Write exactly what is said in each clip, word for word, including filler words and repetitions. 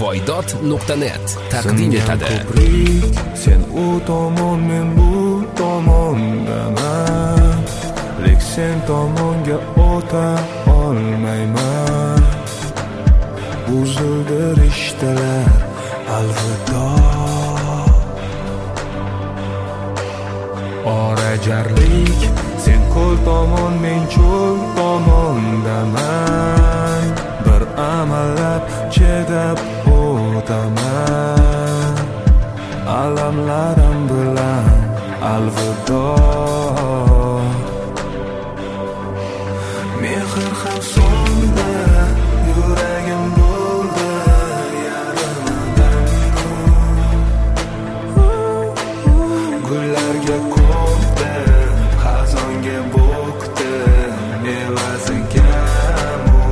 voydod nuqta net taqdim etadi. Sen u tomon, men bu tomondaman, lek sen tomonga o'ta olmayman. Buzildi rishtalar, alvido. Orajarlik, sen ko'l tomon, men cho'l tomondaman. Bir amallab chidab o'taman. Alamlarim bilan alvido. Mehr ham so'ndi, yuragim bo'ldi yarimadan. Gullarga ko'mdi, xazonga bo'kdi, evaziga mu.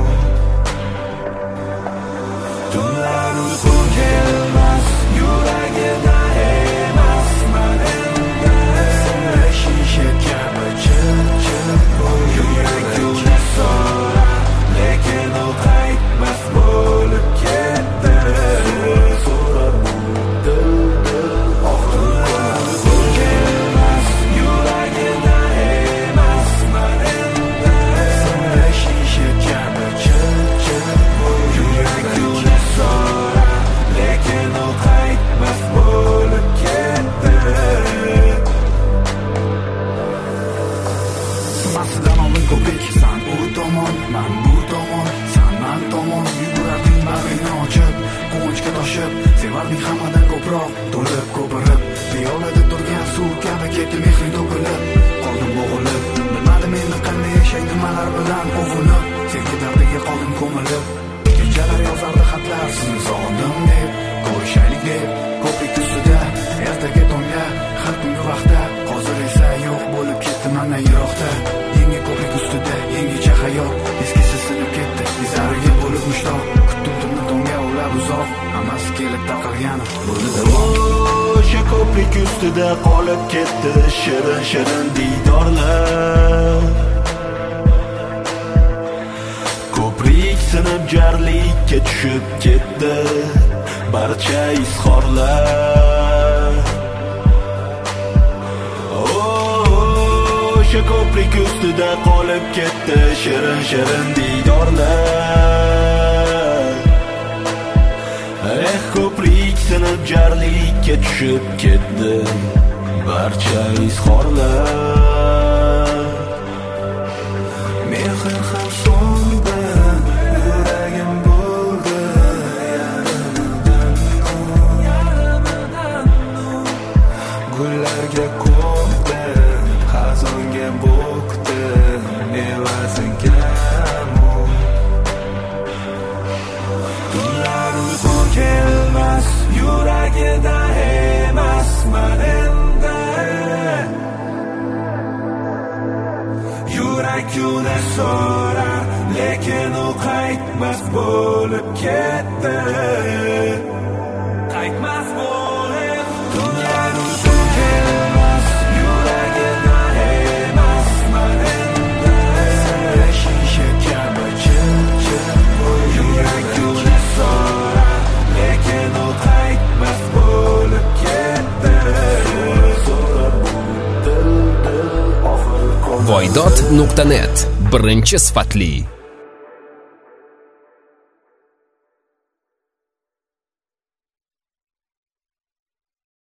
Tunlar uyqu kelmas, yuragida emas, men endi senga shisha kabi chil-chil yurak yo'lda so'ra, lekin u qaytmas bo'lib ketdi. So'rar bu dil dil oxir kelmas, yuragida emas, men endi senga shisha kabi chil-chil yurak yo'lda so'ra, lekin u qaytmas bo'lib ketdi. Masidan oldin ko'prik, san u tomon, man bu tomon, san man tomon. Yugurarding bag'ringni ochib, quvonchga toshib, sevarding hammadan ko'proq, to'lib ko'pirib. Piyolada turgan suv kabi ketdi mehring to'kilib, qoldim bo'g'ilib. Bilmadim endi qanday yashay, nimalar bilan ovunib, sevgi dardiga qoldim ko'milib. Kechalar yozardi xatlar, sizni sog'indim deb, ko'rishaylik deb, ko'prik ustida, ertaga tongda, har kungi vaqtda. Hozir esa yo'q bo'lib ketdi mana yiroqda. Yangi ko'prik ustida, yangicha hayot, eskisi sinib ketdi, izlariga bo'lib mushtoq. Kutdim tunni tongga ulab uzoq, hammasi kelib taqalgani bo'ldi davom. O'sha ko'prik ustida qolib ketdi shirin shirin diydorlar. Ko'prik sinib jarlikka tushib ketdi barcha izhorlar. O'sha ko'prik ustida qolib ketdi shirin shirin diydorlar. Eh, ko'prik sinib jarlikka tushib ketdi barcha izhorlar. Mehr ham so'ndi, yuragim bo'ldi yarimadan. Gullarga ko'mdi, xazonga bo'kdi, evaziga mu. Tunlar uyqu kelmas, yuragida emas, men endi yurak yo'lda so'rar, lekin u qaytmas bo'lib ketdi. Qaytmas bo'lib. Tunlar uyqu kelmas, yuragida emas, men endi senga shisha kabi chil-chil yurak yo'lda so'rar, lekin u qaytmas bo'lib ketdi. So'rar bu dil dil oxir voydod nuqta net birinchi sifatli